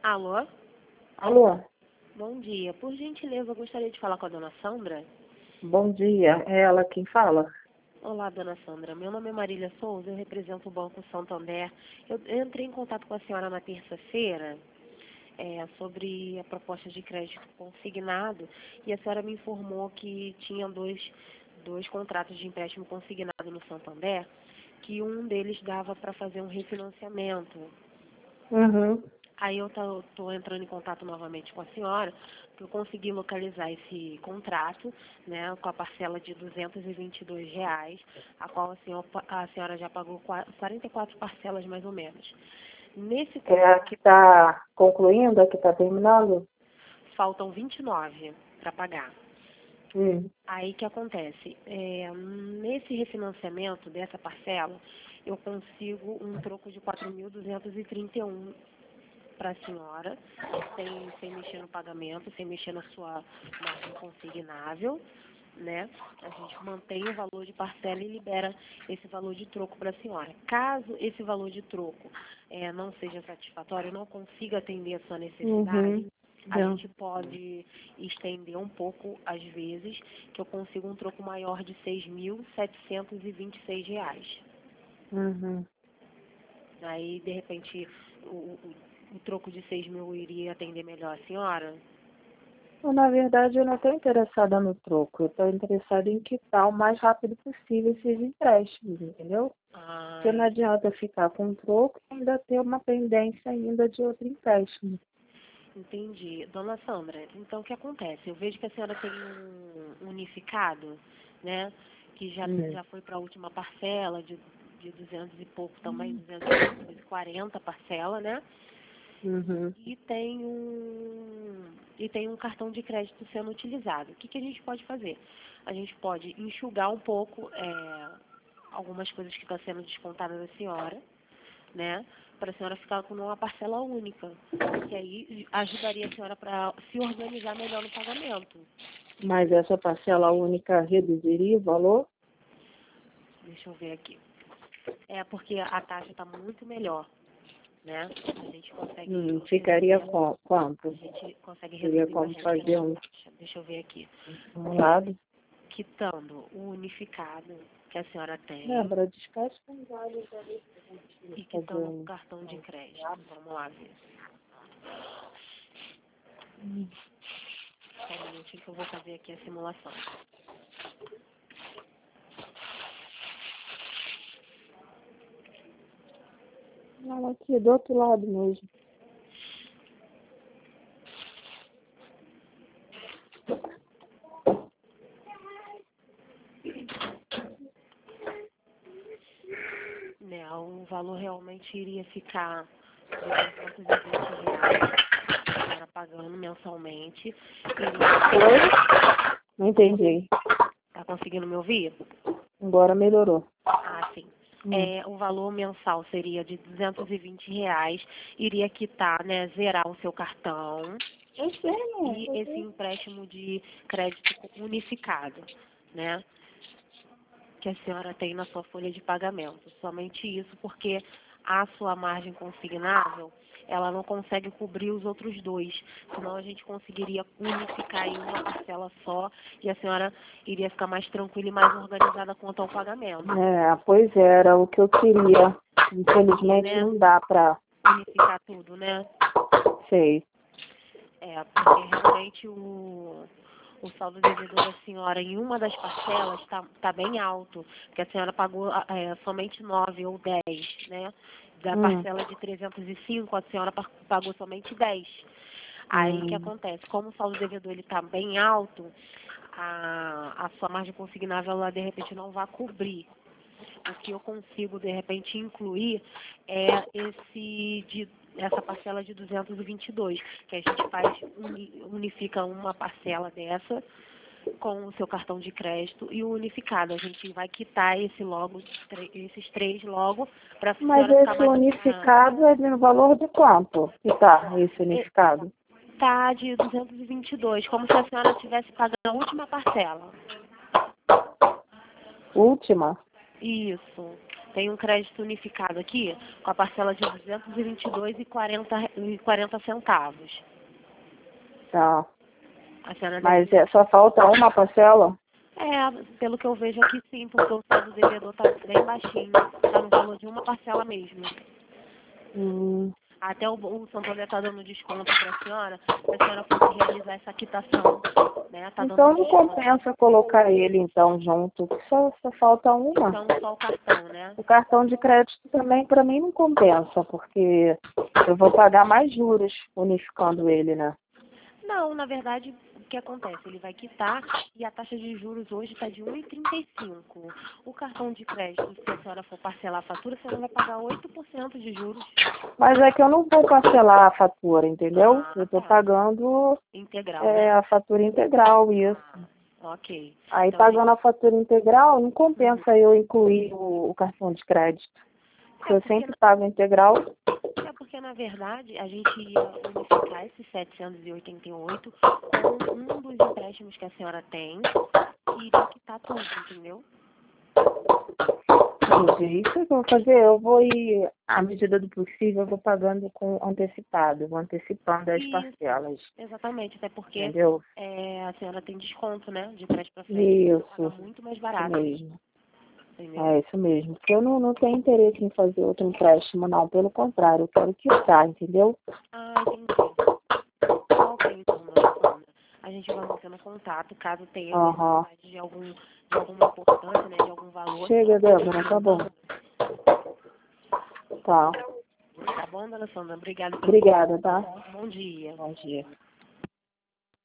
Alô? Alô, Bom dia. Por gentileza, eu gostaria de falar com a dona Sandra. bom dia. É ela quem fala? Olá, dona Sandra. Meu nome é Marília Souza, eu represento o Banco Santander. Eu entrei em contato com a senhora na terça-feira sobre a proposta de crédito consignado e a senhora me informou que tinha dois contratos de empréstimo consignado no Santander, que um deles dava para fazer um refinanciamento. Uhum. Aí eu estou entrando em contato novamente com a senhora, porque eu consegui localizar esse contrato, né, com a parcela de R$ 222, a qual a senhora já pagou 44 parcelas mais ou menos. Nesse É a que está concluindo, a que está terminando? faltam 29 para pagar. Hum. Aí o que acontece? Nesse refinanciamento dessa parcela, eu consigo um troco de 4.231 para a senhora, sem mexer no pagamento, sem mexer na sua margem consignável, né? A gente mantém o valor de parcela e libera esse valor de troco para a senhora. Caso esse valor de troco não seja satisfatório, não consiga atender a sua necessidade, Uhum. a gente pode estender um pouco, às vezes, que eu consigo um troco maior de R$ 6.726. Uhum. Aí, de repente, o troco de 6.000 iria atender melhor a senhora? Na verdade, eu não estou interessada no troco. Eu estou interessada em quitar o mais rápido possível esses empréstimos, entendeu? Porque não adianta ficar com o troco e ainda ter uma pendência ainda de outro empréstimo. Entendi. Dona Sandra, então o que acontece? Eu vejo que a senhora tem um unificado, né? Que já foi para a última parcela de 200 e pouco também, 240 parcela, né? Uhum. E tem um cartão de crédito sendo utilizado. O que a gente pode fazer? A gente pode enxugar um pouco algumas coisas que estão sendo descontadas da senhora, né? Para a senhora ficar com uma parcela única. Que aí ajudaria a senhora para se organizar melhor no pagamento. Mas essa parcela única reduziria o valor? Deixa eu ver aqui. Porque a taxa está muito melhor, né? A gente consegue Ficaria reduzir, quanto? a gente consegue Seria reduzir como bastante fazer essa um taxa. Deixa eu ver aqui. simulado? Quitando o unificado que a senhora tem Lembra, descasca os olhos ali pra e gente fazer quitando o um... cartão de crédito. Vamos lá ver. Só um minutinho que eu vou fazer aqui a simulação. Não, aqui, do outro lado mesmo. Né, o valor realmente iria ficar de R$ 220, a senhora pagando mensalmente. Oi? Não entendi. Tá conseguindo me ouvir? Agora melhorou. Ah, sim. O valor mensal seria de R$ 220, iria quitar, né, zerar o seu cartão Eu sei, né? e esse empréstimo de crédito unificado, né, que a senhora tem na sua folha de pagamento. Somente isso, porque a sua margem consignável, ela não consegue cobrir os outros dois, senão a gente conseguiria unificar em uma parcela só e a senhora iria ficar mais tranquila e mais organizada quanto ao pagamento. Pois era o que eu queria. Infelizmente Né? não dá pra... Unificar tudo, né? Sei. Porque realmente o saldo devedor da senhora em uma das parcelas tá bem alto, porque a senhora pagou somente 9 ou 10, né? Da parcela de 305, a senhora pagou somente 10. Aí o que acontece? Como o saldo devedor ele está bem alto, a sua margem consignável ela de repente não vai cobrir. O que eu consigo de repente incluir é essa parcela de 222, que a gente unifica uma parcela dessa com o seu cartão de crédito e o unificado. A gente vai quitar esses três logo para a Mas senhora ficar esse mais... unificado é no valor de quanto que tá esse unificado? Tá de 222, como se a senhora tivesse pagando a última parcela. Última? Isso. Tem um crédito unificado aqui com a parcela de R$ 222,40. Tá. A senhora Mas deve... só falta uma parcela? Pelo que eu vejo aqui sim, porque o saldo devedor está bem baixinho. Está no valor de uma parcela mesmo. Até o Santander está dando desconto para a senhora fosse realizar essa quitação. Né? Tá Então dando não compensa colocar ele então junto, só falta uma. Então só o cartão, né? O cartão de crédito também para mim não compensa, porque eu vou pagar mais juros unificando ele, né? Não, na verdade, o que acontece? Ele vai quitar e a taxa de juros hoje está de 1,35. O cartão de crédito, se a senhora for parcelar a fatura, a senhora vai pagar 8% de juros. Mas é que eu não vou parcelar a fatura, entendeu? Eu estou Tá. pagando Integral, né? a fatura integral, isso. Ok. Aí Então, pagando a fatura integral, não compensa eu incluir o cartão de crédito. Porque eu sempre pago integral. Porque, na verdade, a gente ia unificar esses 788 com um dos empréstimos que a senhora tem e iria quitar tudo, entendeu? Entendi. Isso que eu vou fazer, eu vou ir, à medida do possível, eu vou pagando com antecipado, vou antecipando as parcelas. Exatamente, até porque entendeu? A senhora tem desconto, né? De trás para frente. Isso. Paga muito mais barato. Isso mesmo. Entendeu? É isso mesmo. Porque eu não tenho interesse em fazer outro empréstimo, não. Pelo contrário, eu quero quitar, entendeu? Entendi. Ok, então, dona Sandra. A gente vai mantendo contato, caso tenha necessidade de alguma importância, né? De algum valor. Chega, Débora, tá bom. Tá. Tá bom, dona Sandra? Obrigada. Obrigada, tá? Bom dia. Bom dia.